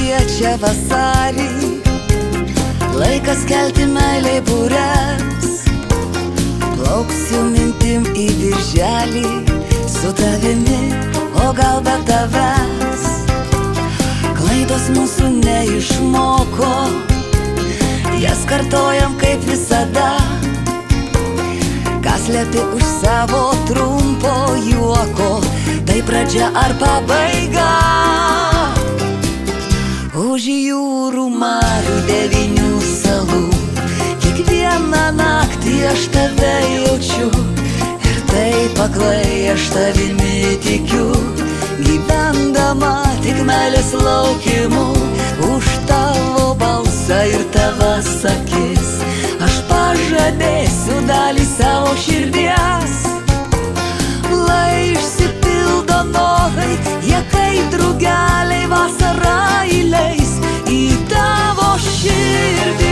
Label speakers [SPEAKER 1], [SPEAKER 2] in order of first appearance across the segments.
[SPEAKER 1] šviečia vasarį, laikas kelti meiliai būrems. Plauksiu mintim į birželį, su tavimi, o gal be tavęs. Klaidos mūsų neišmoko, jas kartojam kaip visada. Kas slepi už savo trumpo juoko, tai pradžia ar pabaiga. Už jūrų marių 9 salų, kiekvieną naktį aš tave jaučiu. Ir taip aklai aš tavimi tikiu, gyvendama tik meilės laukimu. Už tavo balsą ir tavas akis aš pažadėsiu dalį savo širdies. Lai išsipildo norai, jie kaip drugeliai vasarą įleis į tavo širdį.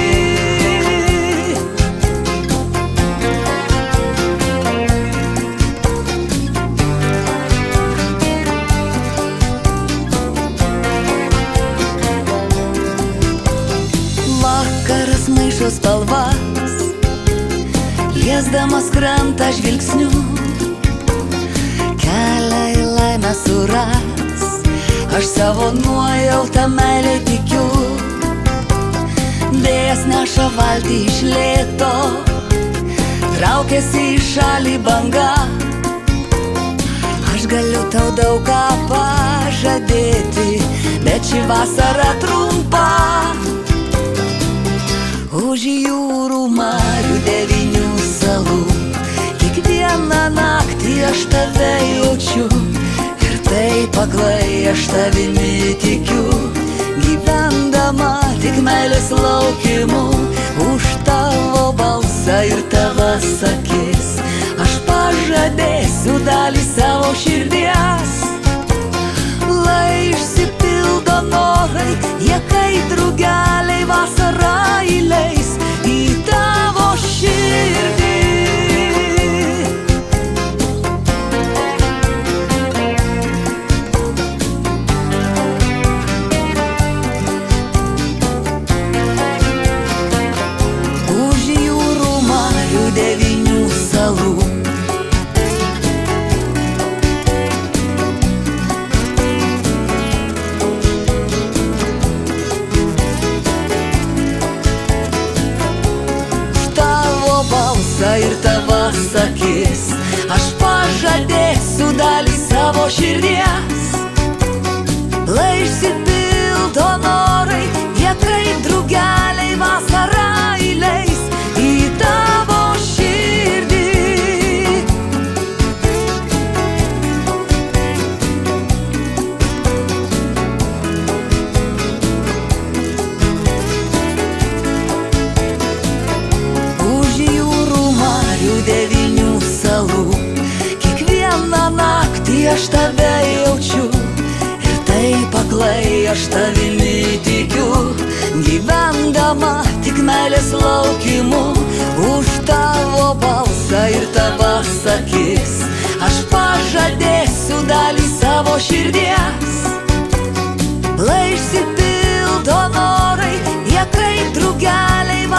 [SPEAKER 1] Vakaras maišo spalvas, liesdamas krantą žvilgsniu. Kelią į laimę suras, aš savo nuojautą meilę tikiu. Vėjas neša valtį iš lėto, traukiasi į šalį banga. Aš galiu tau daug ką pažadėti, bet ši vasara trumpa. Už jūrų marių 9 salų, kiekvieną naktį aš tave jaučiu. Ir taip aklai aš tavimi tikiu, gyvendama tik meilės laukimu. Už tavo balsą ir tavas akis aš pažadėsiu dalį savo širdies. Lai išsipildo norai, jie kaip drugeliai vasarą įleis į tavo širdį. Už jūrų marių 9 salų, ir tavas akis aš pažadėsiu dalį savo širdies. Lai išsipildo norai, jie kaip drugeliai vasarą įleis į tavo širdį. Už jūrų marių 9 salų, kiekvieną naktį aš tave jaučiu. Ir taip aklai aš tavimi tikiu, gyvendama tik meilės laukimu. Už tavo balsą ir tavas akis aš pažadėsiu dalį savo širdies. Lai išsipildo norai, jie kaip drugeliai